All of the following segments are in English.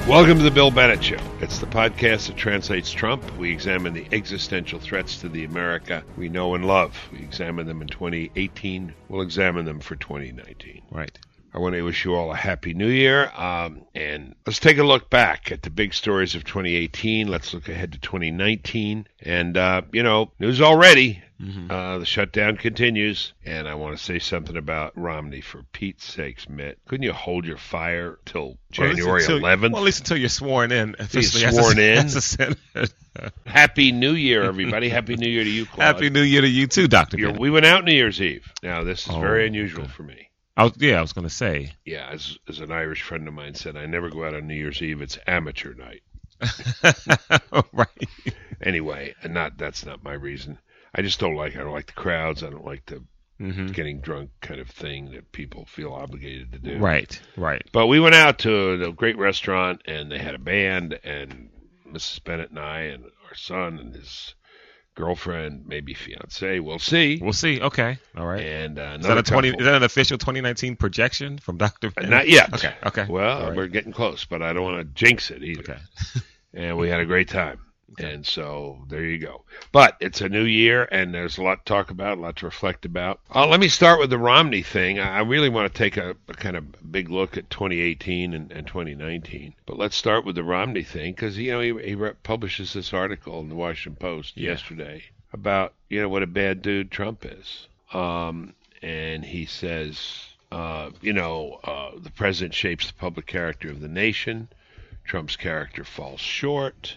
Welcome to the Bill Bennett Show. It's the podcast that translates Trump. We examine the existential threats to the America we know and love. We examined them in 2018. We'll examine them for 2019. Right. I want to wish you all a happy new year. And let's take a look back at the big stories of 2018. Let's look ahead to 2019. And, news already. The shutdown continues. And I want to say something about Romney. For Pete's sakes, Mitt, couldn't you hold your fire till January 11th? Well, at least until you're sworn in. Officially sworn in. As a senator. Happy New Year, everybody. Happy New Year to you, Claude. Happy New Year to you too, Dr. Bennett. We went out New Year's Eve. Now, this is very unusual for me. I was going to say. Yeah, as an Irish friend of mine said, I never go out on New Year's Eve. It's amateur night. Right. Anyway, that's not my reason. I just don't like the crowds. I don't like the getting drunk kind of thing that people feel obligated to do. Right. But we went out to a great restaurant, and they had a band, and Mrs. Bennett and I and our son and his girlfriend, maybe fiance. We'll see. Okay. All right. And is that an official 2019 projection from Dr. Bennett? Not yet. Okay. Well, We're getting close, but I don't want to jinx it either. Okay. And we had a great time. Okay. And so there you go. But it's a new year, and there's a lot to talk about, a lot to reflect about. Let me start with the Romney thing. I really want to take a kind of big look at 2018 and 2019. But let's start with the Romney thing, because, he publishes this article in the Washington Post yesterday about, what a bad dude Trump is. And he says, the president shapes the public character of the nation. Trump's character falls short.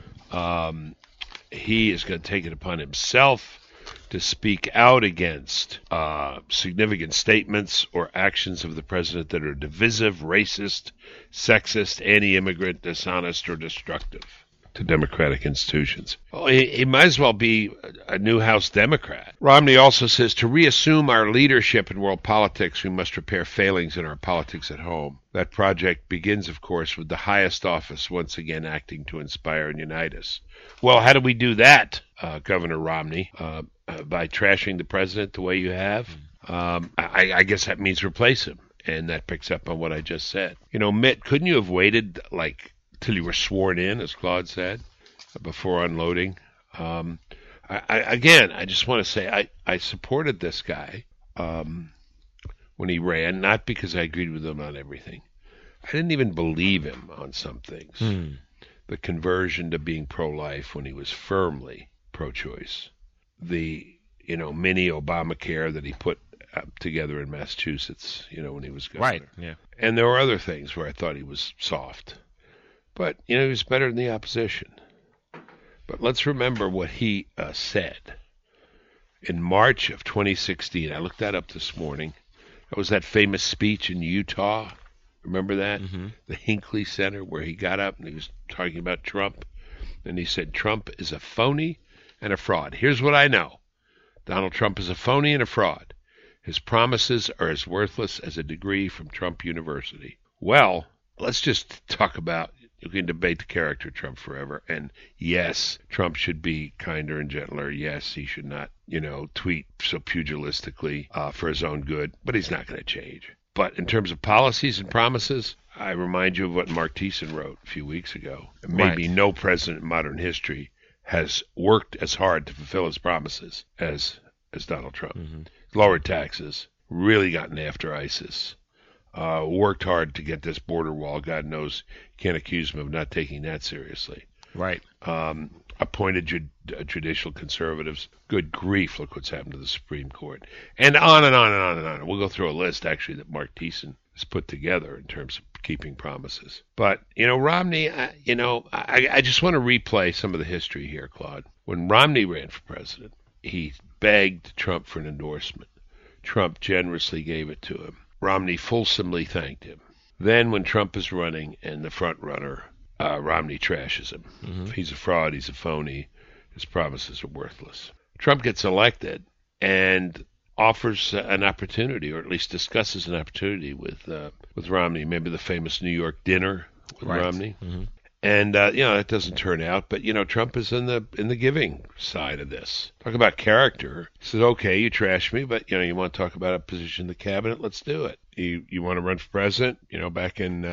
He is going to take it upon himself to speak out against significant statements or actions of the president that are divisive, racist, sexist, anti-immigrant, dishonest, or destructive to democratic institutions. Well, he might as well be a new House Democrat. Romney also says, to reassume our leadership in world politics, we must repair failings in our politics at home. That project begins, of course, with the highest office once again acting to inspire and unite us. Well, how do we do that, Governor Romney? By trashing the president the way you have? I guess that means replace him. And that picks up on what I just said. Mitt, couldn't you have waited, till you were sworn in, as Claude said, before unloading? I just want to say I supported this guy when he ran, not because I agreed with him on everything. I didn't even believe him on some things. The conversion to being pro-life when he was firmly pro-choice. The, mini Obamacare that he put together in Massachusetts, when he was governor. Right, yeah. And there were other things where I thought he was soft. But, he was better than the opposition. But let's remember what he said. In March of 2016, I looked that up this morning. That was that famous speech in Utah. Remember that? The Hinckley Center, where he got up and he was talking about Trump. And he said, Trump is a phony and a fraud. Here's what I know. Donald Trump is a phony and a fraud. His promises are as worthless as a degree from Trump University. Well, let's just talk about, you can debate the character of Trump forever. And yes, Trump should be kinder and gentler. Yes, he should not, tweet so pugilistically for his own good. But he's not going to change. But in terms of policies and promises, I remind you of what Mark Thiessen wrote a few weeks ago. Maybe no president in modern history has worked as hard to fulfill his promises as Donald Trump. Lowered taxes, really gotten after ISIS. Worked hard to get this border wall. God knows you can't accuse him of not taking that seriously. Right. Appointed judicial conservatives. Good grief, look what's happened to the Supreme Court. And on and on and on and on. We'll go through a list, actually, that Mark Thiessen has put together in terms of keeping promises. But, Romney, I just want to replay some of the history here, Claude. When Romney ran for president, he begged Trump for an endorsement. Trump generously gave it to him. Romney fulsomely thanked him. Then when Trump is running and the front runner, Romney trashes him. He's a fraud. He's a phony. His promises are worthless. Trump gets elected and offers an opportunity, or at least discusses an opportunity with Romney, maybe the famous New York dinner with Romney. And, that doesn't turn out. But, Trump is in the giving side of this. Talk about character. He says, okay, you trash me, but, you want to talk about a position in the cabinet? Let's do it. You want to run for president? Back in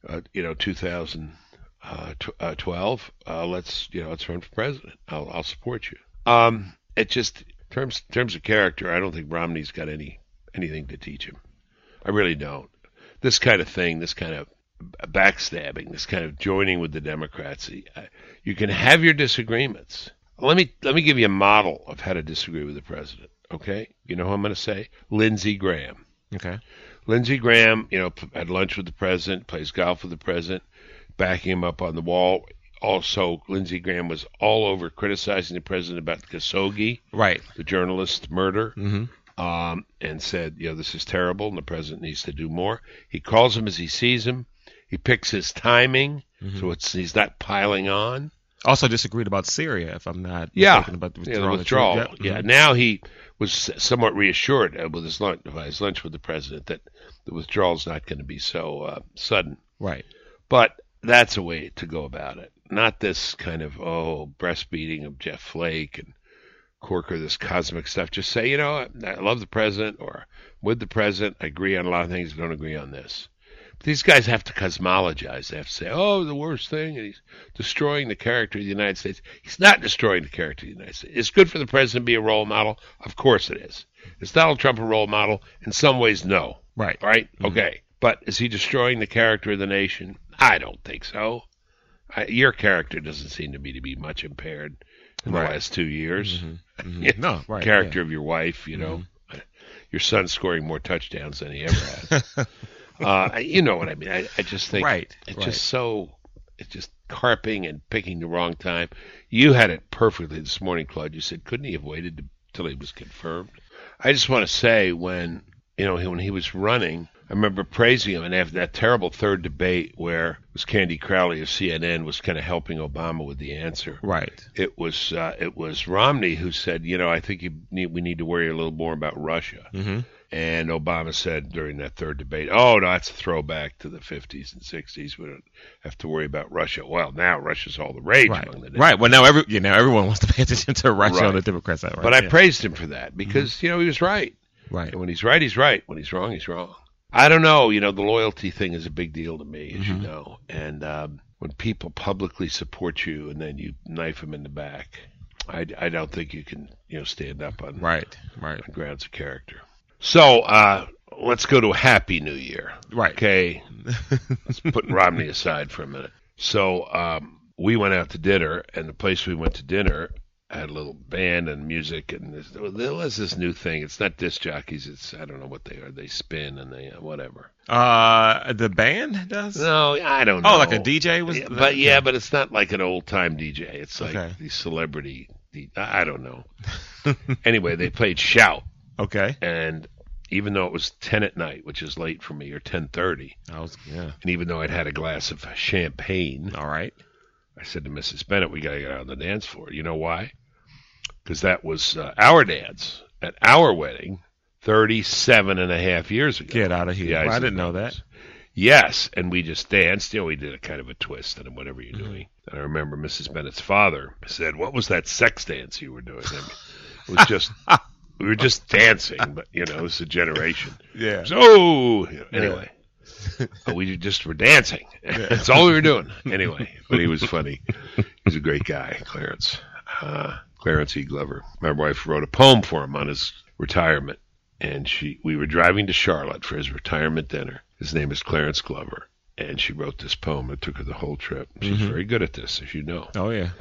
2012, let's run for president. I'll support you. It just terms of character, I don't think Romney's got anything to teach him. I really don't. This kind of thing, this kind of backstabbing, this kind of joining with the Democrats. You can have your disagreements. Let me give you a model of how to disagree with the president. Okay, you know who I'm going to say? Lindsey Graham. Okay. Lindsey Graham, had lunch with the president, plays golf with the president, backing him up on the wall. Also, Lindsey Graham was all over criticizing the president about Khashoggi, right, the journalist murder, Mm-hmm. And said, this is terrible, and the president needs to do more. He calls him as he sees him. He picks his timing, so he's not piling on. Also disagreed about Syria, if I'm not Yeah, mistaken, about the withdrawal. Yep. Yeah, Mhm. now he was somewhat reassured with his lunch with the president that the withdrawal is not going to be so sudden. Right. But that's a way to go about it. Not this kind of, breastbeating of Jeff Flake and Corker, this cosmic stuff. Just say, I love the president, or with the president, I agree on a lot of things, I don't agree on this. But these guys have to cosmologize. They have to say, the worst thing, and he's destroying the character of the United States. He's not destroying the character of the United States. It's good for the president to be a role model. Of course it is. Is Donald Trump a role model? In some ways, no. Right. Right? Mm-hmm. Okay. But is he destroying the character of the nation? I don't think so. Your character doesn't seem to me to be much impaired in the last 2 years. Mm-hmm. Mm-hmm. No, right. Character of your wife, your son's scoring more touchdowns than he ever has. You know what I mean? I just think it's just carping and picking the wrong time. You had it perfectly this morning, Claude. You said, couldn't he have waited till he was confirmed? I just want to say when he was running, I remember praising him, and after that terrible third debate where it was Candy Crowley of CNN was kind of helping Obama with the answer. Right. It was Romney who said, I think we need to worry a little more about Russia. Mm-hmm. And Obama said during that third debate, no, that's a throwback to the 50s and 60s. We don't have to worry about Russia. Well, now Russia's all the rage among the Democrats. Right. Well, now everyone wants to pay attention to Russia on the Democrat side. Right? But I praised him for that because, he was right. Right. And when he's right, he's right. When he's wrong, he's wrong. I don't know. The loyalty thing is a big deal to me, as you know. And when people publicly support you and then you knife them in the back, I don't think you can, stand up on on grounds of character. So let's go to a happy new year. Right. Okay. Let's put Romney aside for a minute. So we went out to dinner, and the place we went to dinner had a little band and music, and there was this new thing. It's not disc jockeys. It's, I don't know what they are. They spin and they whatever. The band does? No, I don't know. Oh, like a DJ was? But it's not like an old time DJ. It's like the celebrity. I don't know. Anyway, they played Shout. Okay. And even though it was 10 at night, which is late for me, or 10:30, and even though I'd had a glass of champagne, all right, I said to Mrs. Bennett, we got to get out on the dance floor. You know why? Because that was our dance at our wedding 37 and a half years ago. Get out of here. Well, I didn't know that. Yes, and we just danced. We did a kind of a twist and whatever you're doing. And I remember Mrs. Bennett's father said, what was that sex dance you were doing? It was just, we were just dancing, but, it was a generation. Yeah. So, anyway. We just were dancing. That's all we were doing. Anyway, but he was funny. He's a great guy, Clarence. Clarence E. Glover. My wife wrote a poem for him on his retirement, and we were driving to Charlotte for his retirement dinner. His name is Clarence Glover, and she wrote this poem. It took her the whole trip. She's very good at this, as you know. Oh, yeah.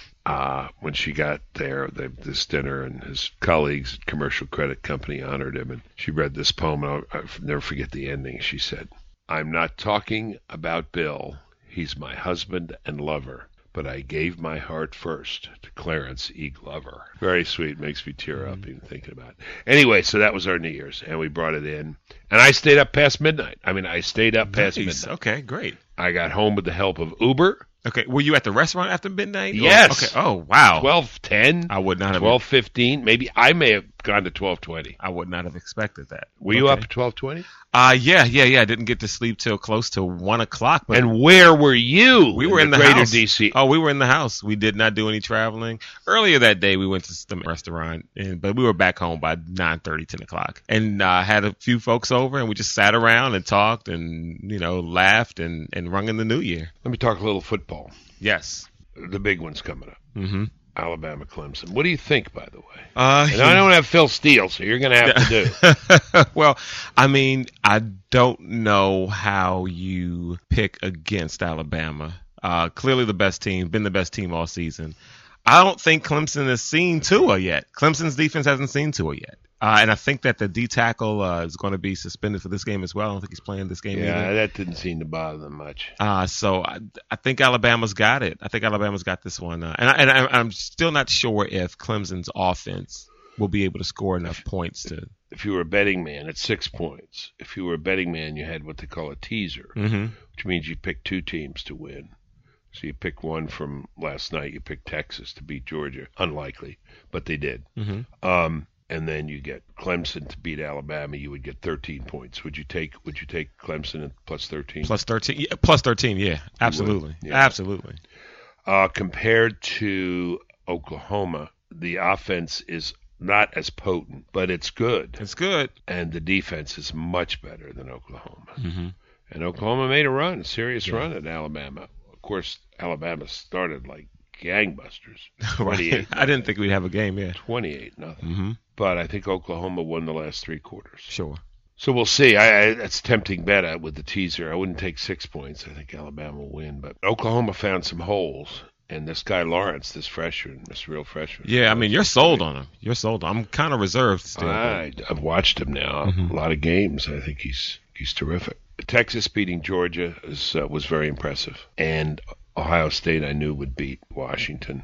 When she got there, this dinner, and his colleagues at Commercial Credit Company honored him, and she read this poem, and I'll never forget the ending. She said, I'm not talking about Bill. He's my husband and lover. But I gave my heart first to Clarence E. Glover. Very sweet. Makes me tear up even thinking about it. Anyway, so that was our New Year's, and we brought it in. And I stayed up past midnight. Past midnight. Okay, great. I got home with the help of Uber. Okay, were you at the restaurant after midnight? Yes. Okay. Oh, wow. 12:10. I would not have. 12:15. Maybe I may have gone to 12:20. I would not have expected that. Were you up at 12:20? Yeah. I didn't get to sleep till close to 1 o'clock. But And where were you? we were in the greater house. DC. Oh, we were in the house. We did not do any traveling. Earlier that day, we went to the restaurant, but we were back home by 9:30, 10 o'clock, and had a few folks over, and we just sat around and talked and laughed and rung in the new year. Let me talk a little football. Yes. The big one's coming up. Mm-hmm. Alabama, Clemson. What do you think, by the way? And I don't have Phil Steele, so you're going to have to do. Well, I mean, I don't know how you pick against Alabama. Clearly the best team, been the best team all season. I don't think Clemson has seen Tua yet. Clemson's defense hasn't seen Tua yet. And I think that the D tackle is going to be suspended for this game as well. I don't think he's playing this game either. That didn't seem to bother them much. So I think Alabama's got it. I think Alabama's got this one. And I'm still not sure if Clemson's offense will be able to score enough points to. If you were a betting man, it's 6 points. If you were a betting man, you had what they call a teaser, which means you pick two teams to win. So you pick one from last night. You picked Texas to beat Georgia. Unlikely, but they did. And then you get Clemson to beat Alabama. You would get 13 points. Would you take Clemson at plus 13? Plus 13, yeah, absolutely, absolutely. Compared to Oklahoma, the offense is not as potent, but it's good. It's good. And the defense is much better than Oklahoma. And Oklahoma made a serious run at Alabama. Of course, Alabama started like gangbusters. Right. I didn't think we'd have a game, 28-0. But I think Oklahoma won the last three quarters. Sure. So we'll see. That's tempting bet with the teaser. I wouldn't take 6 points. I think Alabama will win. But Oklahoma found some holes. And this guy Lawrence, this real freshman. Yeah, I mean, you're sold on him. I'm kind of reserved still. I've watched him now. A lot of games. I think he's terrific. Texas beating Georgia was very impressive. And Ohio State, I knew, would beat Washington.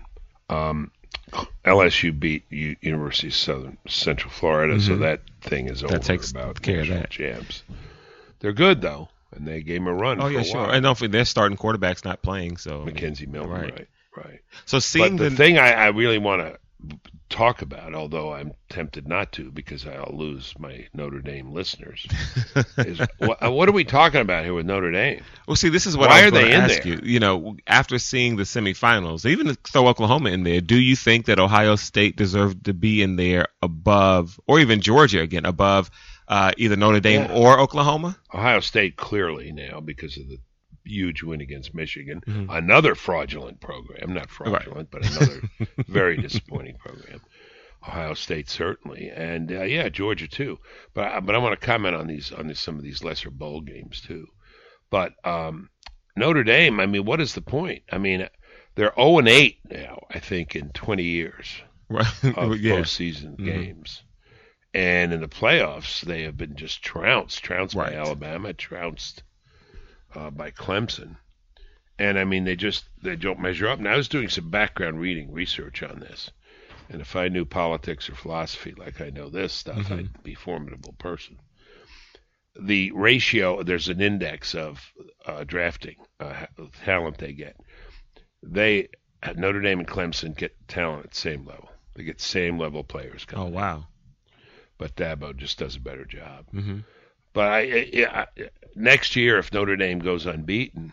LSU beat University of Central Florida, so that thing is over. That takes about care of that. Jams. They're good, though, and they gave them a run for a sure. while. And don't forget, their starting quarterback's not playing. So Mackenzie Milton, right. So seeing the thing I really want to talk about, although I'm tempted not to because I'll lose my Notre Dame listeners, is what are we talking about here with Notre Dame? Well, see, this is what I was going to ask you. After seeing the semifinals, even to throw Oklahoma in there, do you think that Ohio State deserved to be in there above, or even Georgia again, above either Notre Dame or Oklahoma? Ohio State clearly now because of the huge win against Michigan. Another fraudulent program, not fraudulent, but another very disappointing program. Ohio State certainly, and Georgia too. But I want to comment on some of these lesser bowl games too. But Notre Dame, I mean, what is the point? I mean, they're 0-8 now, I think, in 20 years of postseason games. And in the playoffs, they have been just trounced by Alabama, trounced by Clemson. And I mean, they don't measure up. And I was doing some background research on this. And if I knew politics or philosophy like I know this stuff, I'd be a formidable person. The ratio, there's an index of drafting talent they get. Notre Dame and Clemson get talent at the same level. They get same level players coming. Oh, wow. But Dabo just does a better job. But next year, if Notre Dame goes unbeaten,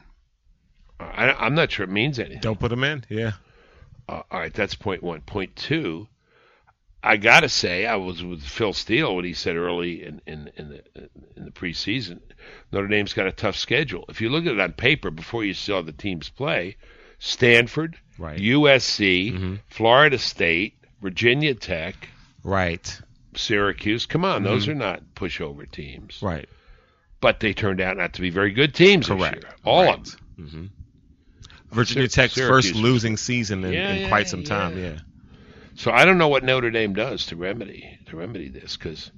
I'm not sure it means anything. Don't put them in, all right, that's point one. Point two, I got to say, I was with Phil Steele when he said early in the preseason, Notre Dame's got a tough schedule. If you look at it on paper before you saw the teams play, Stanford, USC, Florida State, Virginia Tech, Syracuse. Come on, those are not pushover teams. Right. But they turned out not to be very good teams this year. All of them. Virginia Tech's first losing season in quite some time, So I don't know what Notre Dame does to remedy this.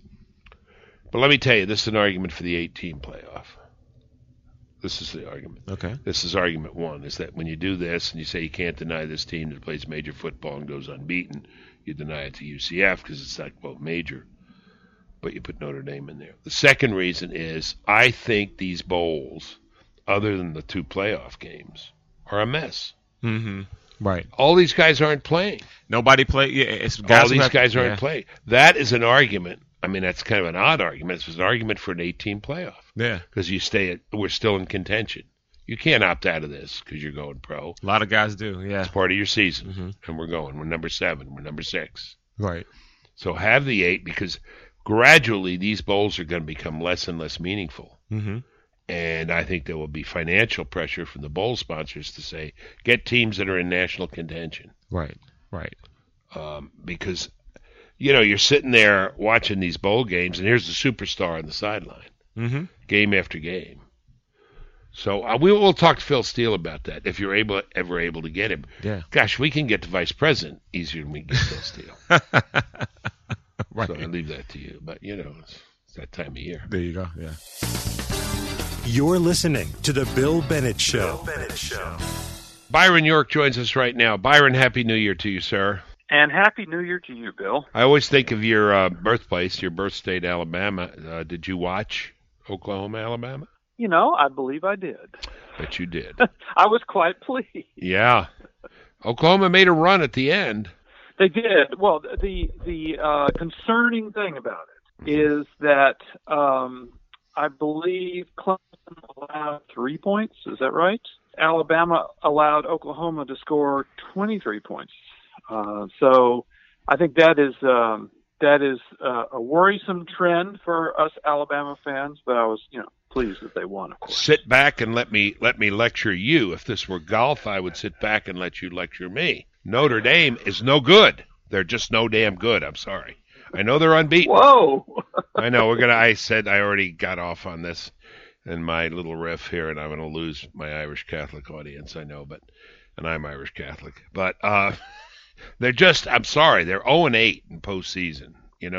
But let me tell you, this is an argument for the 8-team playoff. This is the argument. Okay. This is argument one, is that when you do this and you say you can't deny this team that plays major football and goes unbeaten, you deny it to UCF because it's not, quote, major. But you put Notre Dame in there. The second reason is I think these bowls, other than the two playoff games, are a mess. Right. All these guys aren't playing. Nobody play. Yeah, it's guys All these guys aren't yeah. playing. That is an argument. I mean, that's kind of an odd argument. It's an argument for an 18 playoff. Yeah. Because we're still in contention. You can't opt out of this because you're going pro. A lot of guys do. Yeah. It's part of your season. Mm-hmm. And we're going. We're number 7. We're number 6. Right. So have the 8 because gradually these bowls are going to become less and less meaningful. Mm-hmm. And I think there will be financial pressure from the bowl sponsors to say, get teams that are in national contention. Right. Right. Because, you're sitting there watching these bowl games, and here's the superstar on the sideline, game after game. So we'll talk to Phil Steele about that if you're ever able to get him. Yeah. Gosh, we can get the vice president easier than we can get Phil Steele. Right. So I leave that to you. But, it's that time of year. There you go. Yeah. You're listening to The Bill Bennett Show. Byron York joins us right now. Byron, Happy New Year to you, sir. And Happy New Year to you, Bill. I always think of your birthplace, your birth state, Alabama. Did you watch Oklahoma, Alabama? I believe I did. Bet you did. I was quite pleased. Yeah. Oklahoma made a run at the end. They did. Well, the concerning thing about it is that I believe Clemson allowed 3 points. Is that right? Alabama allowed Oklahoma to score 23 points. So I think that is a worrisome trend for us Alabama fans. But I was, pleased that they won. Of course. Sit back and let me lecture you. If this were golf, I would sit back and let you lecture me. Notre Dame is no good. They're just no damn good. I'm sorry. I know they're unbeaten. Whoa. I know I said I already got off on this in my little riff here, and I'm going to lose my Irish Catholic audience. I know, and I'm Irish Catholic, but they're just. I'm sorry. They're 0-8 in postseason.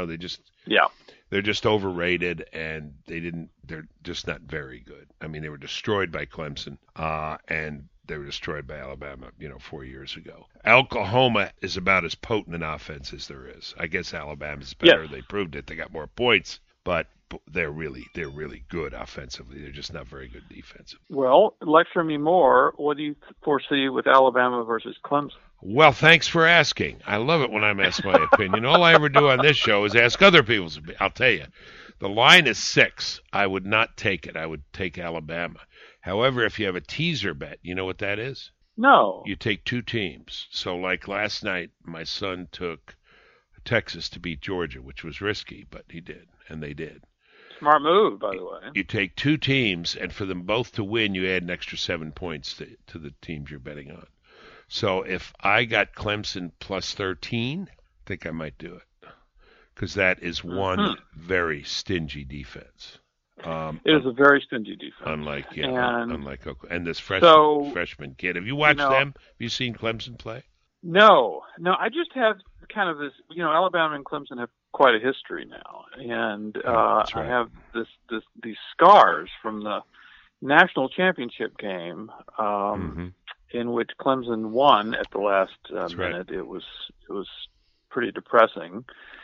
They're just overrated, and they're just not very good. I mean, they were destroyed by Clemson, and they were destroyed by Alabama, 4 years ago. Oklahoma is about as potent an offense as there is. I guess Alabama's better. Yes. They proved it. They got more points, but they're really good offensively. They're just not very good defensively. Well, lecture me more. What do you foresee with Alabama versus Clemson? Well, thanks for asking. I love it when I'm asked my opinion. All I ever do on this show is ask other people's opinion. I'll tell you. The line is 6. I would not take it. I would take Alabama. However, if you have a teaser bet, you know what that is? No. You take 2 teams. So like last night, my son took Texas to beat Georgia, which was risky, but he did, and they did. Smart move, by the way. You take 2 teams, and for them both to win, you add an extra 7 points to the teams you're betting on. So if I got Clemson plus 13, I think I might do it, because that is one very stingy defense. It is a very stingy defense. Unlike Oklahoma. And this freshman kid. Have you watched them? Have you seen Clemson play? No. I just have kind of this. Alabama and Clemson have quite a history now, and That's right. I have these scars from the national championship game. In which Clemson won at the last minute. Right. It was pretty depressing.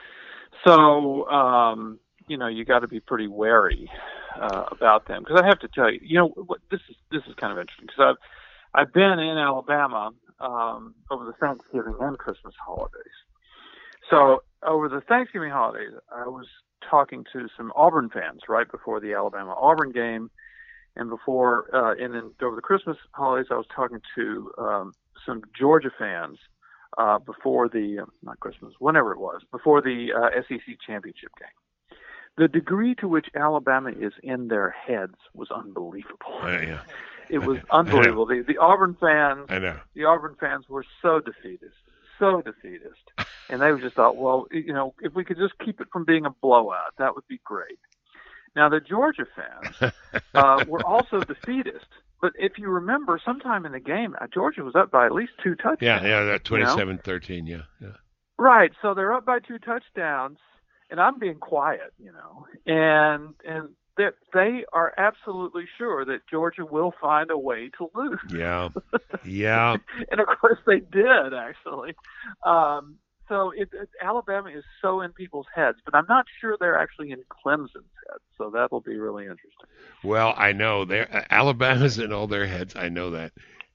So you got to be pretty wary about them, because I have to tell you, this is kind of interesting, because I've been in Alabama over the Thanksgiving and Christmas holidays. So over the Thanksgiving holidays, I was talking to some Auburn fans right before the Alabama-Auburn game. And and then over the Christmas holidays, I was talking to some Georgia fans before not Christmas, whenever it was, before the SEC championship game. The degree to which Alabama is in their heads was unbelievable. Yeah. It was unbelievable. The Auburn fans, I know. The Auburn fans were so defeatist, and they just thought, well, if we could just keep it from being a blowout, that would be great. Now, the Georgia fans were also defeatist. But if you remember, sometime in the game, Georgia was up by at least 2 touchdowns. Yeah, that 27-13, yeah. Right, so they're up by 2 touchdowns, and I'm being quiet, and they are absolutely sure that Georgia will find a way to lose. Yeah. And, of course, they did, actually. So Alabama is so in people's heads, but I'm not sure they're actually in Clemson's heads. So that'll be really interesting. Well, I know Alabama's in all their heads. I know that,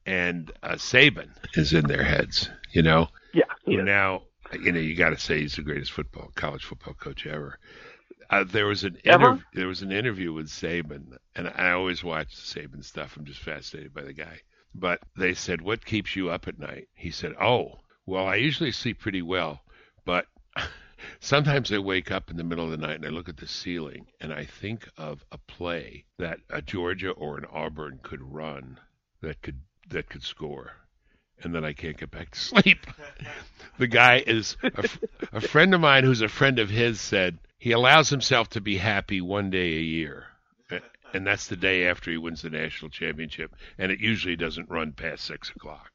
and Saban is in their heads, you know. Yeah. He is. Now, you got to say he's the greatest college football coach ever. There was an interview with Saban, and I always watch Saban stuff. I'm just fascinated by the guy. But they said, "What keeps you up at night?" He said, "Oh, well, I usually sleep pretty well, but sometimes I wake up in the middle of the night and I look at the ceiling and I think of a play that a Georgia or an Auburn could run that could score, and then I can't get back to sleep." The guy is a friend of mine who's a friend of his said he allows himself to be happy one day a year, and that's the day after he wins the national championship, and it usually doesn't run past 6 o'clock.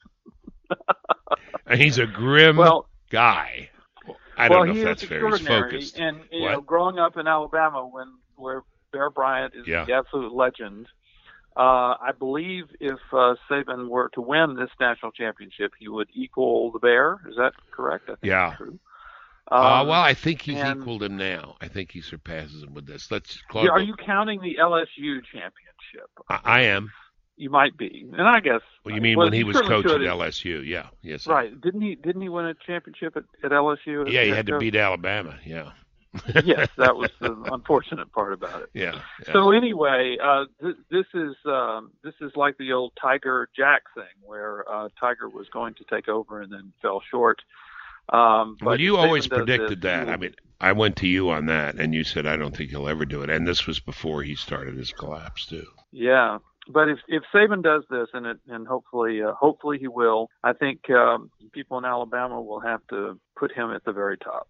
And he's a grim guy. I don't know if that's fair. He's focused. And growing up in Alabama, where Bear Bryant is the absolute legend, I believe if Saban were to win this national championship, he would equal the Bear. Is that correct? I think that's true. Well, I think he's equaled him now. I think he surpasses him with this. Are you counting the LSU championship? I am. You might be, and I guess. Well, you mean when he was coaching at LSU? Yeah, yes. Right? Didn't he win a championship at LSU? Yeah, he had to beat Alabama. Yeah. Yes, that was the unfortunate part about it. Yeah. So anyway, this is like the old Tiger Jack thing, where Tiger was going to take over and then fell short. But you always predicted that. I mean, I went to you on that, and you said I don't think he'll ever do it. And this was before he started his collapse too. Yeah. But if Saban does this, and hopefully he will, I think people in Alabama will have to put him at the very top.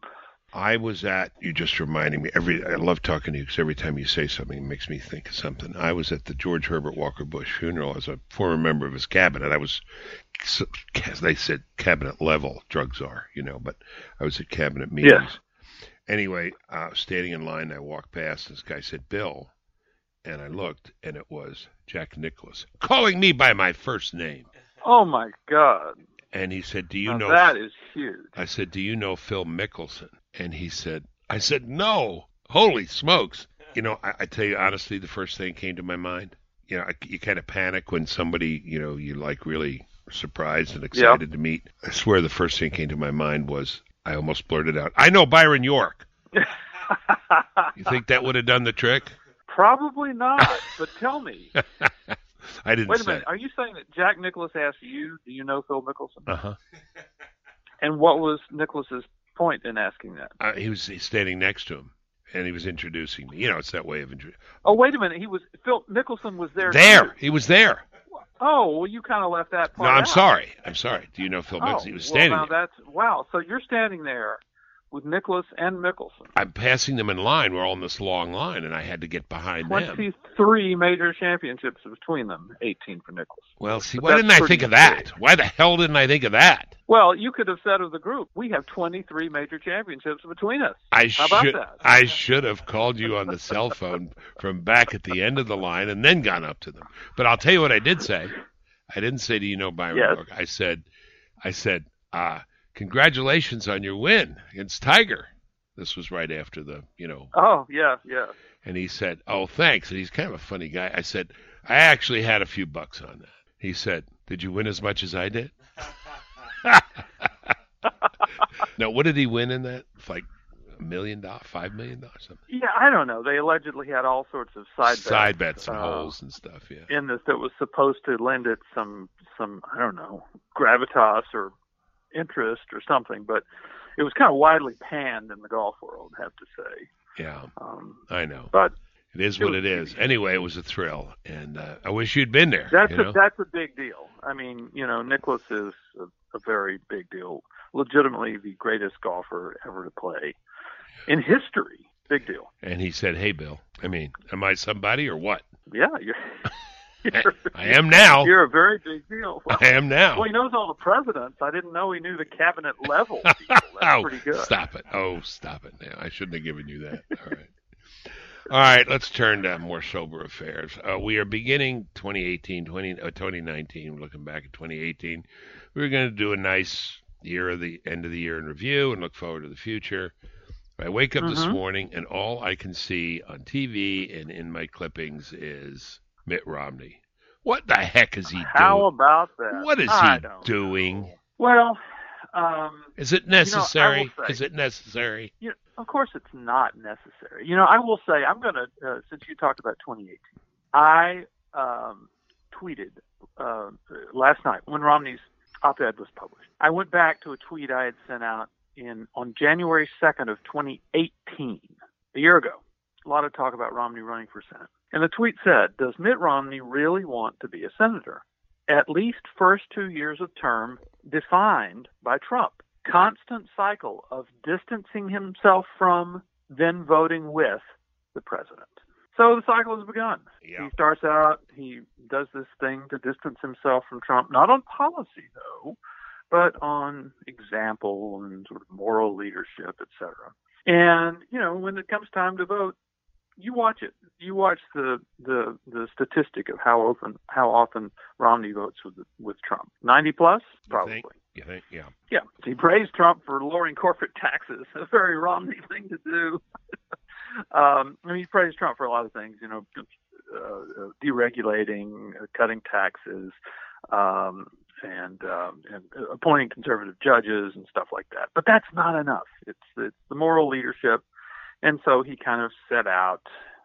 You just reminding me, I love talking to you because every time you say something, it makes me think of something. I was at the George Herbert Walker Bush funeral as a former member of his cabinet. I was, they said cabinet level drug czar, but I was at cabinet meetings. Yes. Anyway, standing in line, I walked past, and this guy said, "Bill," and I looked, and it was Jack Nicklaus calling me by my first name. Oh, my God. And he said, "Do you know?" That is huge. I said, "Do you know Phil Mickelson?" And he said, I said, "No." Holy smokes. I tell you honestly, the first thing that came to my mind, you kind of panic when somebody, you like really surprised and excited to meet. I swear the first thing that came to my mind was, I almost blurted out, "I know Byron York." You think that would have done the trick? Probably not, but tell me. I didn't Wait a minute. Are you saying that Jack Nicklaus asked you, "Do you know Phil Mickelson?" Uh-huh. And what was Nicklaus's point in asking that? He was standing next to him, and he was introducing me. It's that way of introducing. Oh, wait a minute. Phil Mickelson was there. He was there. Oh, well, you kind of left that part out. No, I'm sorry. Do you know Phil Mickelson? He was standing there. Wow. So you're standing there with Nicklaus and Mickelson. I'm passing them in line. We're all in this long line, and I had to get behind 23 major championships between them, 18 for Nicklaus. Well, see, why didn't I think of that? Why the hell didn't I think of that? Well, you could have said of the group, we have 23 major championships between us. How about that? I should have called you on the cell phone from back at the end of the line and then gone up to them. But I'll tell you what I did say. I didn't say, "Do you know Byron York?" I said, "Congratulations on your win against Tiger." This was right after the, Oh, yeah. And he said, "Oh, thanks." And he's kind of a funny guy. I said, "I actually had a few bucks on that." He said, "Did you win as much as I did?" Now, what did he win in that? Like $1 million, $5 million, something? Yeah, I don't know. They allegedly had all sorts of side bets and holes and stuff. Yeah. In this that was supposed to lend it some I don't know, gravitas or interest or something, but it was kind of widely panned in the golf world, I have to say. Yeah, I know. But it is what it is. Anyway, it was a thrill, and I wish you'd been there. That's a big deal. I mean, Nicklaus is a very big deal. Legitimately the greatest golfer ever to play in history. Big deal. And he said, "Hey, Bill, am I somebody or what?" Yeah, I am now. You're a very big deal. Well, I am now. Well, he knows all the presidents. I didn't know he knew the cabinet level people. That's pretty good. Stop it. Oh, stop it now. I shouldn't have given you that. All right, let's turn to more sober affairs. We are beginning 2019. We're looking back at 2018. We're going to do a nice end of the year in review and look forward to the future. I wake up this morning, and all I can see on TV and in my clippings is Mitt Romney What the heck is he doing? How about that? What is I he don't doing? know. Well, Is it necessary? I will say, Is it necessary? of course it's not necessary. I will say, I'm going to, since you talked about 2018, I tweeted last night when Romney's op-ed was published. I went back to a tweet I had sent out on January 2nd of 2018, a year ago. A lot of talk about Romney running for Senate. And the tweet said, does Mitt Romney really want to be a senator? At least first 2 years of term defined by Trump. Constant cycle of distancing himself from, then voting with the president. So the cycle has begun. Yeah. He starts out, he does this thing to distance himself from Trump, not on policy, though, but on example and sort of moral leadership, etc. And, when it comes time to vote, you watch it. You watch the statistic of how often Romney votes with Trump. 90 plus, probably. You think? Yeah. Yeah. He praised Trump for lowering corporate taxes. A very Romney thing to do. He praised Trump for a lot of things. Deregulating, cutting taxes, and appointing conservative judges and stuff like that. But that's not enough. It's the moral leadership. And so he kind of set out,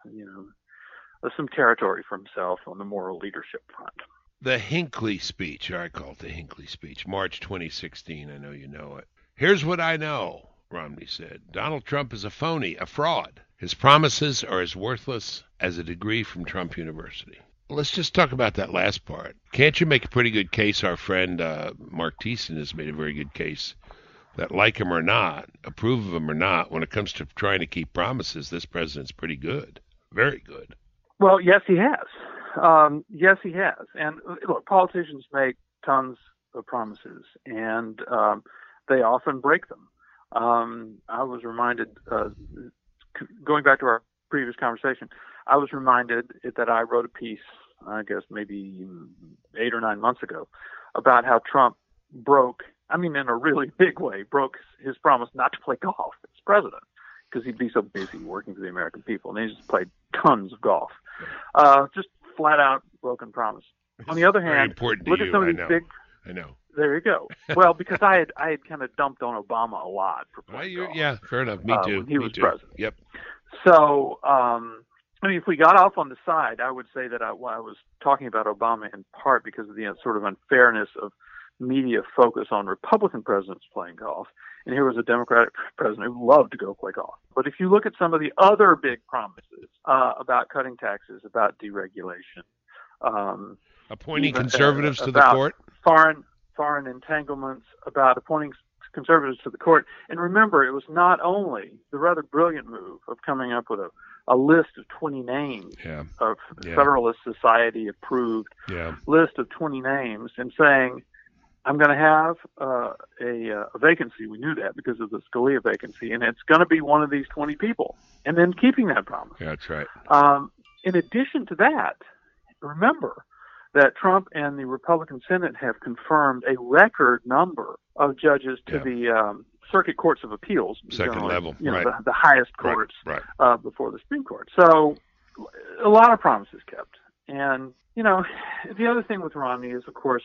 some territory for himself on the moral leadership front. The Hinckley speech, I call it the Hinckley speech, March 2016. I know you know it. Here's what I know, Romney said. Donald Trump is a phony, a fraud. His promises are as worthless as a degree from Trump University. Let's just talk about that last part. Can't you make a pretty good case? Our friend Mark Thiessen has made a very good case that, like him or not, approve of him or not, when it comes to trying to keep promises, this president's pretty good. Very good. Well, yes, he has. Yes, he has. And look, politicians make tons of promises, and they often break them. I was reminded, going back to our previous conversation, I was reminded that I wrote a piece, I guess maybe 8 or 9 months ago, about how Trump broke, in a really big way, broke his promise not to play golf as president because he'd be so busy working for the American people. And he just played tons of golf. Just flat out broken promise. On the other hand, look at some of these big. I know. There you go. Well, because I had kind of dumped on Obama a lot for playing golf. Yeah, fair enough. Me too. When he was too. president. Yep. So, if we got off on the side, I would say that I was talking about Obama in part because of the sort of unfairness of media focus on Republican presidents playing golf. And here was a Democratic president who loved to go play golf. But if you look at some of the other big promises about cutting taxes, about deregulation, appointing conservatives to the court, foreign entanglements, about appointing conservatives to the court. And remember, it was not only the rather brilliant move of coming up with a list of 20 names of Federalist Society approved list of 20 names and saying, I'm going to have a vacancy. We knew that because of the Scalia vacancy, and it's going to be one of these 20 people. And then keeping that promise. Yeah, that's right. In addition to that, remember that Trump and the Republican Senate have confirmed a record number of judges to the circuit courts of appeals. Second level, right. The highest courts right. Before the Supreme Court. So a lot of promises kept. And, the other thing with Romney is, of course,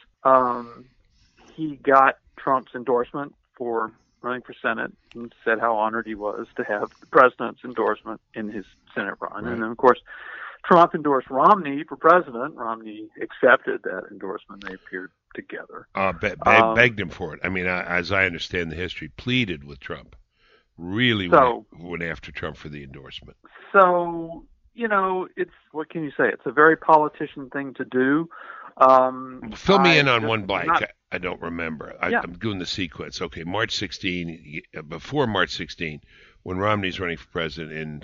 he got Trump's endorsement for running for Senate and said how honored he was to have the president's endorsement in his Senate run. Right. And then, of course, Trump endorsed Romney for president. Romney accepted that endorsement. They appeared together. Begged him for it. As I understand the history, pleaded with Trump. Really went after Trump for the endorsement. So, it's, what can you say? It's a very politician thing to do. Fill me in on one blank. I don't remember. I'm doing the sequence. Okay, March 16, before March 16, when Romney's running for president in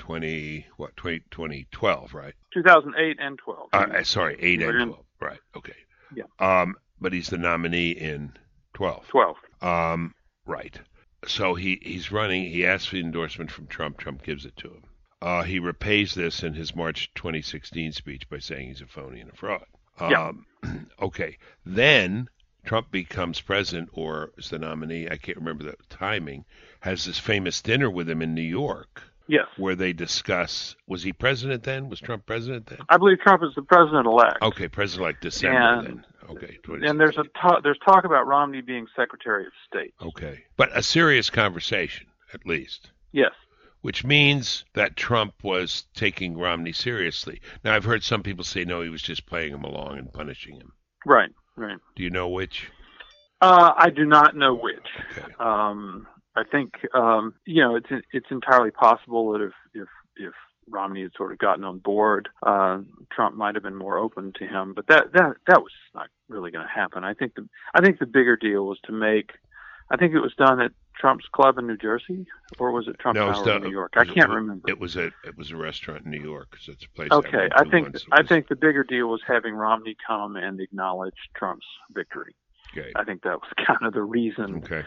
2012, right? 2008 and 12. 8 and 12. Right, okay. Yeah. But he's the nominee in 12. 12. Right. So he's running. He asks for the endorsement from Trump. Trump gives it to him. He repays this in his March 2016 speech by saying he's a phony and a fraud. Okay. Then Trump becomes president or is the nominee. I can't remember the timing. Has this famous dinner with him in New York Yes. where they discuss, was he president then? Was Trump president then? I believe Trump is the president-elect. Okay, president-elect December And- then. Okay. And there's talk about Romney being Secretary of State. Okay. But a serious conversation, at least. Yes. Which means that Trump was taking Romney seriously. Now, I've heard some people say, no, he was just playing him along and punishing him. Right. Do you know which? I do not know which. Okay. I think it's entirely possible that if Romney had sort of gotten on board, Trump might have been more open to him. But that was not really going to happen. I think the bigger deal was to make. I think it was done at Trump's Club in New Jersey, or was it Trump Tower in New York? I can't remember. It was a restaurant in New York, because it's a place. Okay, I think the bigger deal was having Romney come and acknowledge Trump's victory. Okay. I think that was kind of the reason. Okay.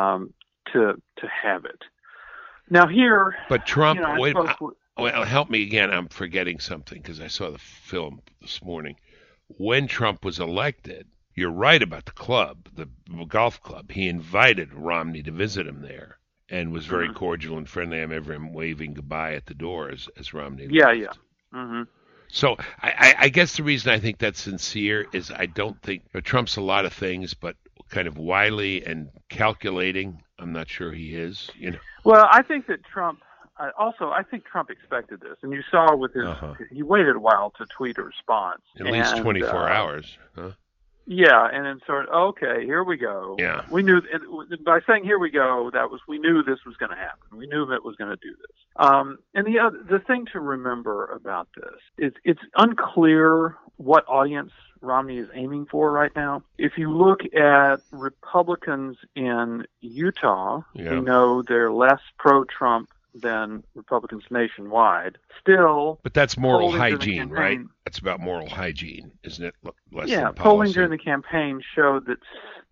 To have it. Now here, but Trump. Well, help me again. I'm forgetting something because I saw the film this morning. When Trump was elected, you're right about the club, the golf club. He invited Romney to visit him there and was very cordial and friendly. I remember him waving goodbye at the door as Romney left. Yeah. Mm-hmm. So I guess the reason I think that's sincere is I don't think Trump's a lot of things, but kind of wily and calculating. I'm not sure he is. Well, I think that Trump. I think Trump expected this, and you saw with his. He waited a while to tweet a response. At least 24 hours. Huh? Yeah, and then sort of, okay, here we go. Yeah. We knew, by saying here we go, we knew this was going to happen. We knew Mitt was going to do this. And the thing to remember about this is it's unclear what audience Romney is aiming for right now. If you look at Republicans in Utah, we know they're less pro-Trump than Republicans nationwide. Still, but that's moral hygiene, right? That's about moral hygiene, isn't it? Less than policy. Polling during the campaign showed that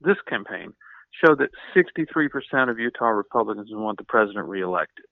63% of Utah Republicans want the president reelected.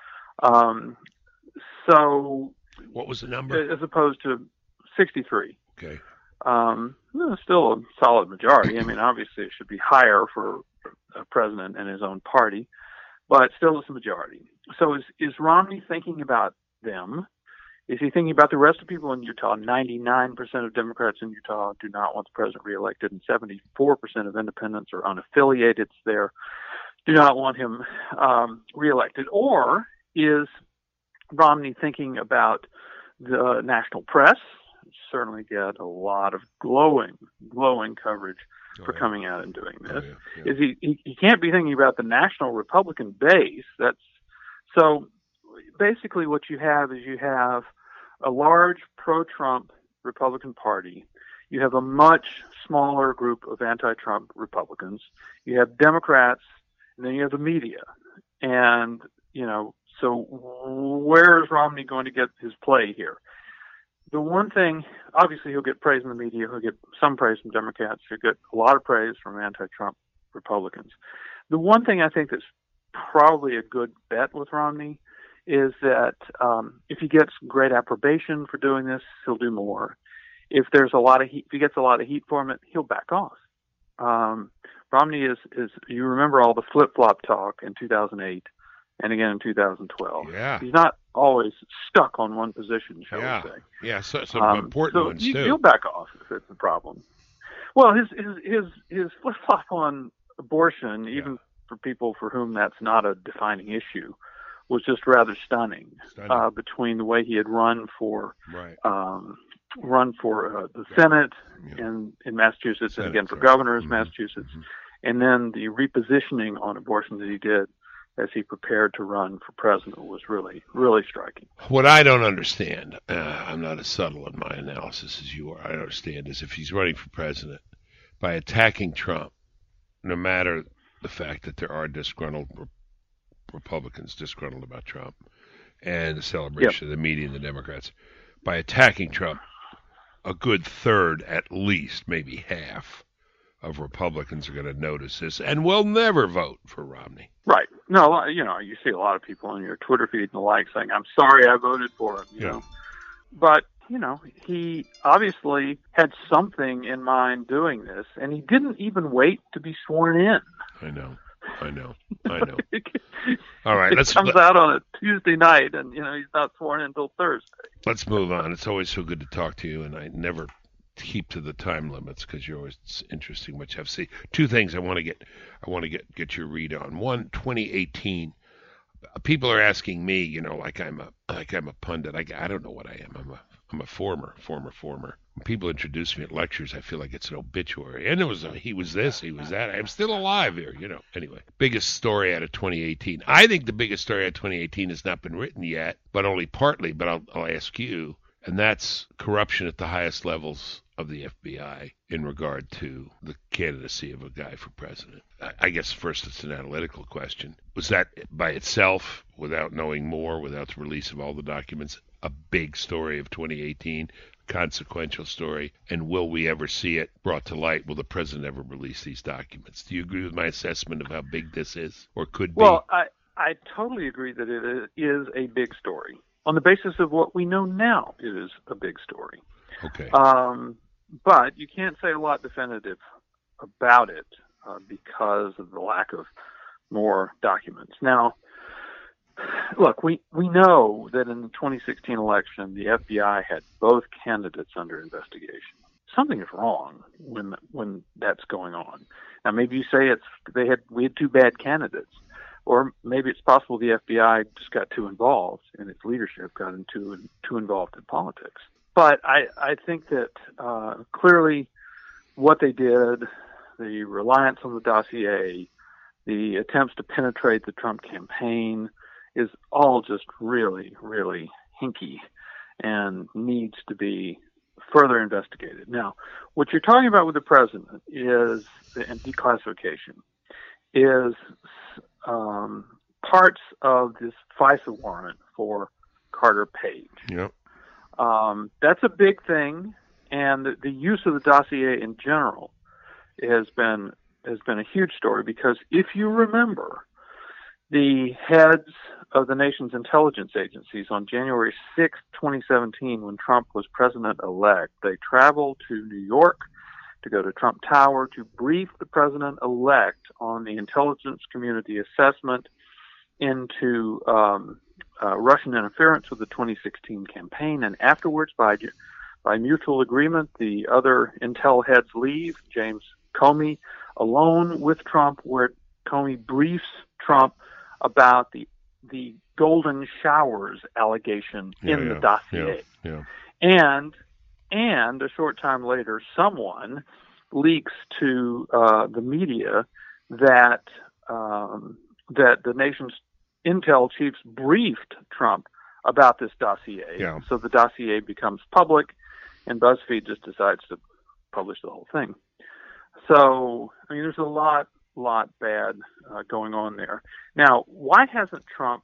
So, what was the number? As opposed to 63. Okay. Still a solid majority. I mean, obviously, it should be higher for a president and his own party, but still it's a majority. So is Romney thinking about them? Is he thinking about the rest of people in Utah? 99% of Democrats in Utah do not want the president reelected, and 74% of independents or unaffiliated there do not want him reelected. Or is Romney thinking about the national press? Certainly get a lot of glowing coverage for coming out and doing this. Is he can't be thinking about the national Republican base. So basically what you have is a large pro-Trump Republican Party. You have a much smaller group of anti-Trump Republicans. You have Democrats, and then you have the media. And, so where is Romney going to get his play here? The one thing, obviously he'll get praise in the media, he'll get some praise from Democrats, he'll get a lot of praise from anti-Trump Republicans. The one thing I think that's probably a good bet with Romney is that if he gets great approbation for doing this, he'll do more. If he gets a lot of heat for it, he'll back off. Romney is you remember all the flip-flop talk in 2008 and again in 2012. Yeah. He's not always stuck on one position, shall we say. Yeah, so important ones too. He'll back off if it's a problem. Well, his flip-flop on abortion, even for people for whom that's not a defining issue, was just rather stunning. Between the way he had run for the Senate in Massachusetts and again for governor in Massachusetts, and then the repositioning on abortion that he did as he prepared to run for president was really, really striking. What I don't understand, I'm not as subtle in my analysis as you are, I don't understand is if he's running for president, by attacking Trump, no matter the fact that there are disgruntled Republicans disgruntled about Trump and the celebration of the media and the Democrats, by attacking Trump, a good third, at least, maybe half, of Republicans are going to notice this and will never vote for Romney. Right. No, you see a lot of people on your Twitter feed and the like saying, I'm sorry I voted for him, you know. But, he obviously had something in mind doing this, and he didn't even wait to be sworn in. I know. I know. All right, it comes out on a Tuesday night, and he's not sworn in until Thursday. Let's move on. It's always so good to talk to you, and I never keep to the time limits because you're always interesting. Much have to say. Two things I want to get your read on. One, 2018. People are asking me, like I'm a pundit. I don't know what I am. I'm a former. When people introduce me at lectures, I feel like it's an obituary. And he was this, he was that. I'm still alive here, Anyway, biggest story out of 2018. I think the biggest story out of 2018 has not been written yet, but only partly. But I'll ask you, and that's corruption at the highest levels of the FBI in regard to the candidacy of a guy for president. I guess first it's an analytical question. Was that by itself, without knowing more, without the release of all the documents, a big story of 2018, consequential story, and will we ever see it brought to light? Will the president ever release these documents? Do you agree with my assessment of how big this is, or could be? Well, I totally agree that it is a big story. On the basis of what we know now, it is a big story. Okay. But you can't say a lot definitive about it because of the lack of more documents. Now, look, we know that in the 2016 election, the FBI had both candidates under investigation. Something is wrong when that's going on. Now, maybe you say we had two bad candidates, or maybe it's possible the FBI just got too involved and its leadership got too involved in politics. But I think that clearly what they did, the reliance on the dossier, the attempts to penetrate the Trump campaign, is all just really, really hinky and needs to be further investigated. Now, what you're talking about with the president and declassification is parts of this FISA warrant for Carter Page. Yep. That's a big thing, and the use of the dossier in general has been a huge story, because if you remember, the heads of the nation's intelligence agencies on January 6, 2017, when Trump was president-elect, they traveled to New York to go to Trump Tower to brief the president-elect on the intelligence community assessment into Russian interference with the 2016 campaign. And afterwards, by mutual agreement, the other intel heads leave, James Comey alone with Trump, where Comey briefs Trump about the golden showers allegation in the dossier. Yeah. And a short time later, someone leaks to the media that the nation's intel chiefs briefed Trump about this dossier. Yeah. So the dossier becomes public, and BuzzFeed just decides to publish the whole thing. So, I mean, there's a lot bad going on there. Now, why hasn't Trump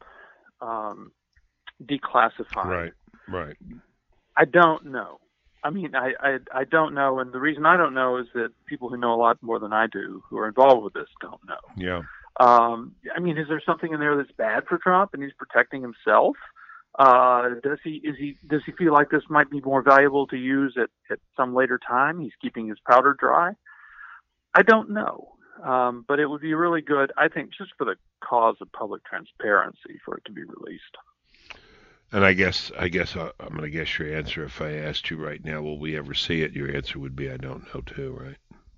declassified? Right. I don't know. I mean, I don't know, and the reason I don't know is that people who know a lot more than I do, who are involved with this, don't know. Yeah. I mean, is there something in there that's bad for Trump, and he's protecting himself? Does he feel like this might be more valuable to use at some later time? He's keeping his powder dry. I don't know. But it would be really good, I think, just for the cause of public transparency, for it to be released. And I guess I'm going to guess your answer. If I asked you right now, will we ever see it? Your answer would be, I don't know, too, right?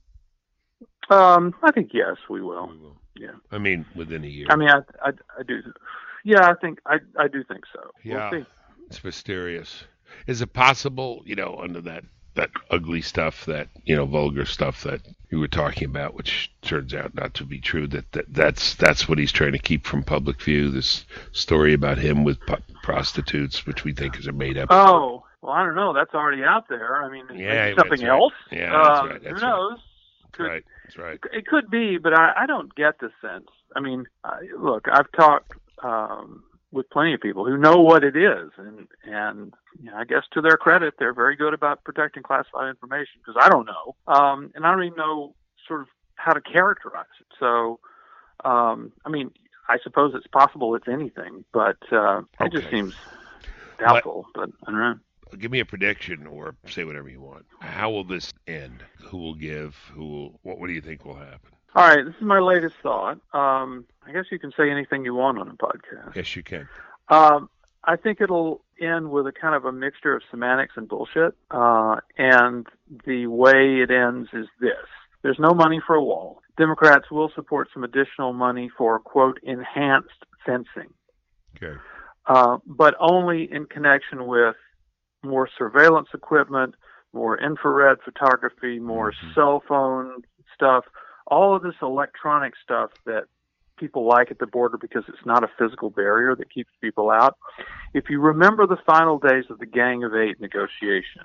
I think yes, we will. Yeah. I mean, within a year. I mean, I do. Yeah, I do think so. Yeah. We'll see. It's mysterious. Is it possible, under that ugly stuff, that, vulgar stuff that you were talking about, which turns out not to be true, that's what he's trying to keep from public view, this story about him with prostitutes, which we think is a made-up story. Oh, well, I don't know. That's already out there. I mean, maybe something else. Yeah, that's right. Who knows? That's right. It could be, but I don't get the sense. I mean, look, I've talked with plenty of people who know what it is, and I guess to their credit, they're very good about protecting classified information, because I don't know, and I don't even know sort of how to characterize it. So, I mean, I suppose it's possible it's anything, but it just seems doubtful. But I don't know. Give me a prediction, or say whatever you want. How will this end? Who will give? What do you think will happen? All right, this is my latest thought. I guess you can say anything you want on a podcast. Yes, you can. I think it'll end with a kind of a mixture of semantics and bullshit. And the way it ends is this. There's no money for a wall. Democrats will support some additional money for, quote, enhanced fencing. Okay. But only in connection with more surveillance equipment, more infrared photography, more cell phone stuff, all of this electronic stuff that people like at the border because it's not a physical barrier that keeps people out. If you remember the final days of the Gang of Eight negotiation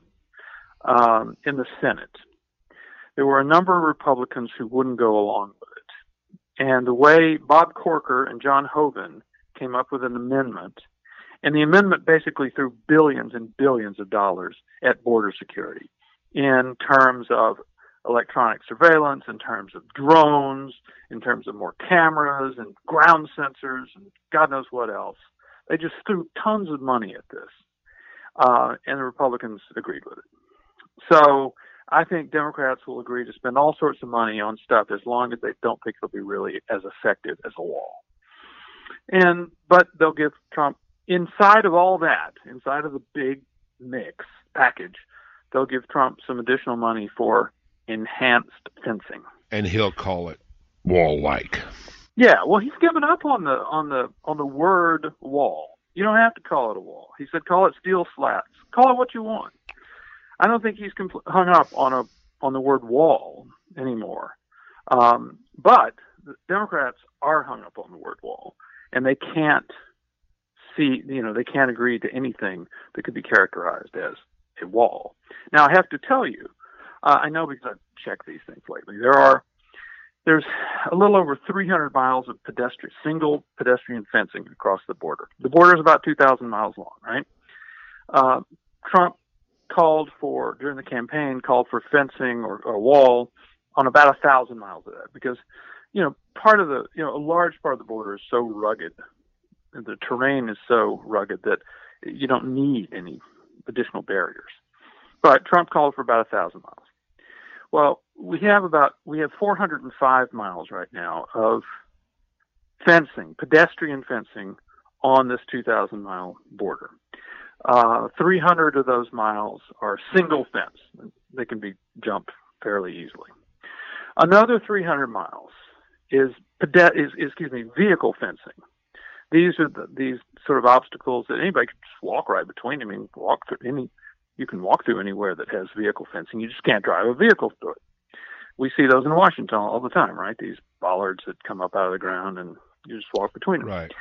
in the Senate, there were a number of Republicans who wouldn't go along with it. And the way Bob Corker and John Hoeven came up with an amendment, and the amendment basically threw billions and billions of dollars at border security in terms of electronic surveillance, in terms of drones, in terms of more cameras and ground sensors and God knows what else. They just threw tons of money at this, and the Republicans agreed with it. So I think Democrats will agree to spend all sorts of money on stuff as long as they don't think it'll be really as effective as a wall. But they'll give Trump, inside of all that, inside of the big mix package, they'll give Trump some additional money for enhanced fencing. And he'll call it wall-like. Yeah, well, he's given up on the word wall. You don't have to call it a wall. He said, call it steel slats. Call it what you want. I don't think he's hung up on the word wall anymore. But the Democrats are hung up on the word wall, and they can't they can't agree to anything that could be characterized as a wall. Now, I have to tell you, I know because I've checked these things lately. There's a little over 300 miles of single pedestrian fencing across the border. The border is about 2,000 miles long, right? Trump during the campaign, called for fencing or a wall on about 1,000 miles of that because, a large part of the border is so rugged. The terrain is so rugged that you don't need any additional barriers. But Trump called for about 1,000 miles. Well, we have 405 miles right now of fencing, pedestrian fencing on this 2,000-mile border. 300 of those miles are single fence. They can be jumped fairly easily. Another 300 miles is vehicle fencing. These are these sort of obstacles that anybody can just walk right between. I mean, you can walk through anywhere that has vehicle fencing. You just can't drive a vehicle through it. We see those in Washington all the time, right? These bollards that come up out of the ground and you just walk between them. Right.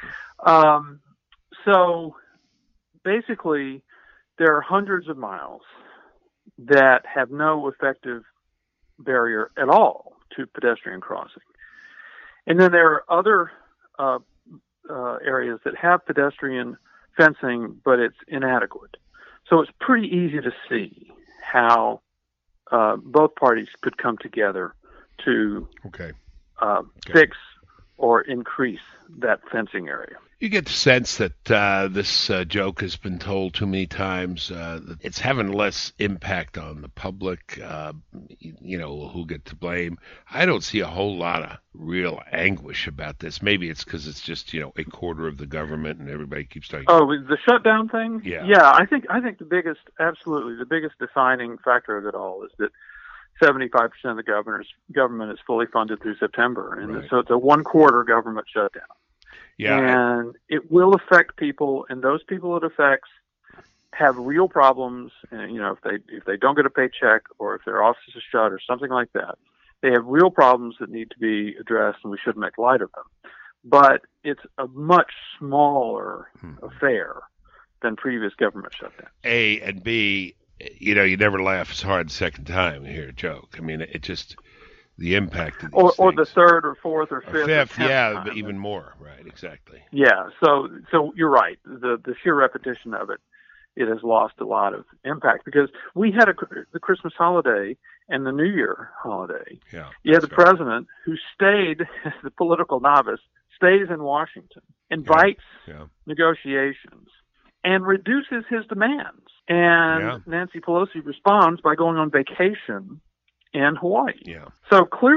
So basically, there are hundreds of miles that have no effective barrier at all to pedestrian crossing. And then there are other areas that have pedestrian fencing, but it's inadequate. So it's pretty easy to see how both parties could come together to fix or increase that fencing area. You get the sense that this joke has been told too many times, that it's having less impact on the public, who get to blame. I don't see a whole lot of real anguish about this. Maybe it's because it's just, a quarter of the government and everybody keeps talking. Oh, the shutdown thing? Yeah. Yeah, I think the biggest defining factor of it all is that 75% of the government is fully funded through September. And so it's a 1/4 government shutdown. Yeah. And it will affect people, and those people it affects have real problems. And, if they don't get a paycheck or if their office is shut or something like that, they have real problems that need to be addressed, and we shouldn't make light of them. But it's a much smaller affair than previous government shutdowns. A and B, you never laugh as hard the second time you hear a joke. I mean, it just the impact of these or things. the third or fourth or fifth, yeah, but even more, right? Exactly. Yeah, so you're right. The sheer repetition of it has lost a lot of impact because we had the Christmas holiday and the New Year holiday. Yeah, you had the president who stayed, the political novice, stays in Washington, invites negotiations, and reduces his demands. And Nancy Pelosi responds by going on vacation in Hawaii. Yeah. So clearly,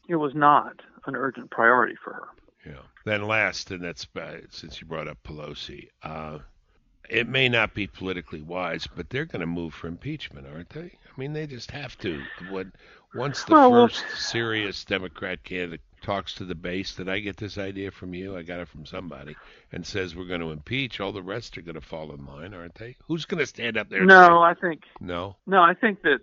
it was not an urgent priority for her. Yeah. Then last, and that's since you brought up Pelosi, it may not be politically wise, but they're going to move for impeachment, aren't they? I mean, they just have to. Once the first serious Democrat candidate talks to the base that I get this idea from you, I got it from somebody, and says we're going to impeach, all the rest are going to fall in line, aren't they? Who's going to stand up there? No, I think no. I think that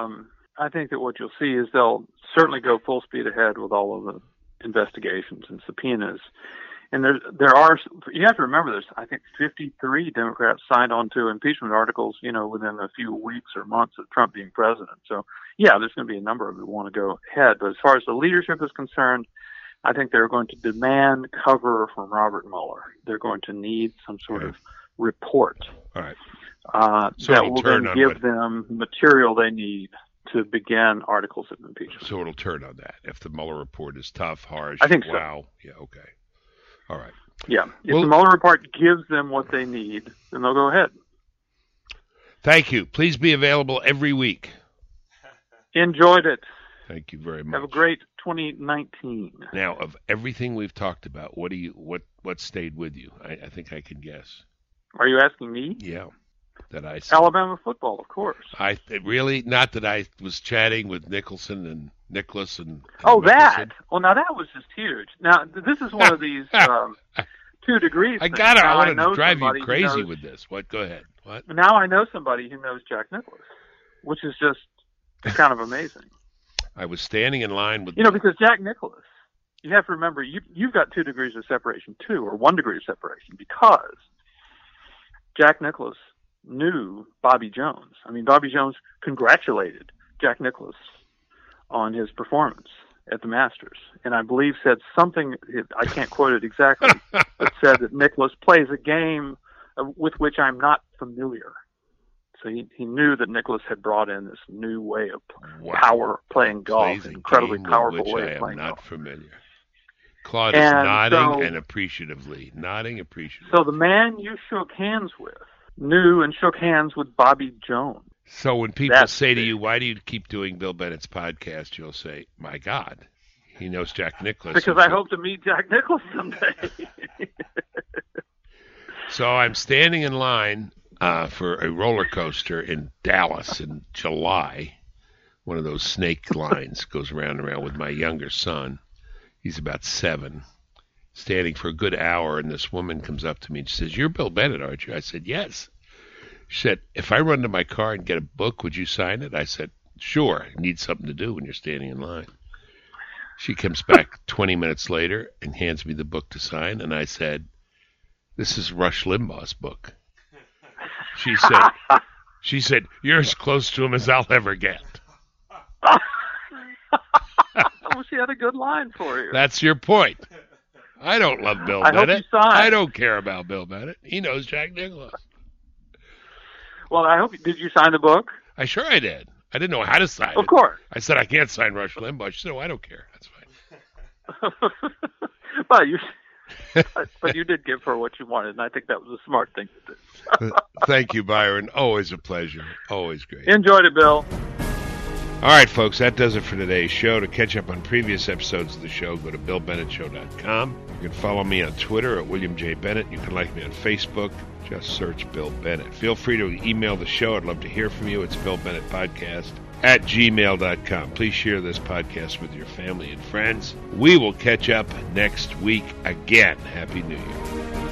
what you'll see is they'll certainly go full speed ahead with all of the investigations and subpoenas. And there are, you have to remember, there's, I think, 53 Democrats signed on to impeachment articles, within a few weeks or months of Trump being president. So, yeah, there's going to be a number of them who want to go ahead. But as far as the leadership is concerned, I think they're going to demand cover from Robert Mueller. They're going to need some sort of report. All right. That will then give them material they need to begin articles of impeachment. So it'll turn on that. If the Mueller report is tough, harsh, I think so. Wow. Yeah, okay. All right. Yeah. If the Mueller report gives them what they need, then they'll go ahead. Thank you. Please be available every week. Enjoyed it. Thank you very much. Have a great 2019. Now, of everything we've talked about, what stayed with you? I think I can guess. Are you asking me? Yeah. That I said. Alabama football, of course. Really, not that I was chatting with Nicholson and Nicholas and that. Well, now that was just huge. Now this is one of these 2 degrees. I wanted to drive you crazy with this. What? Go ahead. What? Now I know somebody who knows Jack Nicklaus, which is just kind of amazing. I was standing in line with because Jack Nicklaus. You have to remember you've got 2 degrees of separation too, or 1 degree of separation, because Jack Nicklaus knew Bobby Jones. I mean, Bobby Jones congratulated Jack Nicklaus on his performance at the Masters, and I believe said something, I can't quote it exactly, but said that Nicklaus plays a game with which I'm not familiar. So he knew that Nicklaus had brought in this new way of playing golf, an incredibly powerful way of playing golf. I am not familiar. Claude is nodding and appreciatively. So the man you shook hands with knew and shook hands with Bobby Jones. So when people say to you, why do you keep doing Bill Bennett's podcast, you'll say, my God, he knows Jack Nicklaus. Because I hope to meet Jack Nicklaus someday. So I'm standing in line for a roller coaster in Dallas in July. One of those snake lines goes around and around with my younger son. He's about 7. Standing for a good hour, and this woman comes up to me and she says, "You're Bill Bennett, aren't you?" I said, "Yes." She said, "If I run to my car and get a book, would you sign it?" I said, "Sure. I need something to do when you're standing in line." She comes back 20 minutes later and hands me the book to sign, and I said, "This is Rush Limbaugh's book." She said, "You're as close to him as I'll ever get." Well, she had a good line for you. That's your point. I don't love Bill Bennett. I don't care about Bill Bennett. He knows Jack Nicklaus. Well, did you sign the book? I did. I didn't know how to sign it. Of course. I said, "I can't sign Rush Limbaugh." She said, "Oh, I don't care. That's fine." But you did give her what you wanted, and I think that was a smart thing to do. Thank you, Byron. Always a pleasure. Always great. Enjoyed it, Bill. All right, folks, that does it for today's show. To catch up on previous episodes of the show, go to BillBennettShow.com. You can follow me on Twitter at William J. Bennett. You can like me on Facebook. Just search Bill Bennett. Feel free to email the show. I'd love to hear from you. It's BillBennettPodcast@gmail.com. Please share this podcast with your family and friends. We will catch up next week again. Happy New Year.